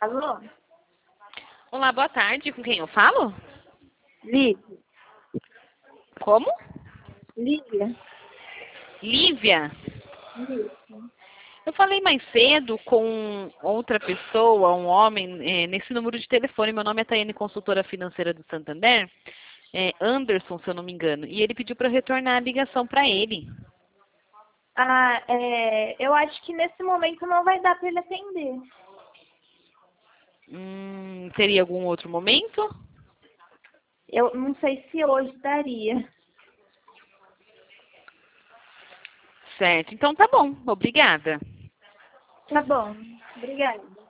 Alô? Olá, boa tarde. Com quem eu falo? Lívia. Como? Lívia. Lívia. Isso. Eu falei mais cedo com outra pessoa, um homem, nesse número de telefone. Meu nome é Taiane, consultora financeira do Santander. Anderson, se eu não me engano. E ele pediu para eu retornar a ligação para ele. Eu acho que nesse momento não vai dar para ele atender. Teria algum outro momento? Eu não sei se hoje daria. Certo. Então tá bom. Obrigada. Tá bom. Obrigada.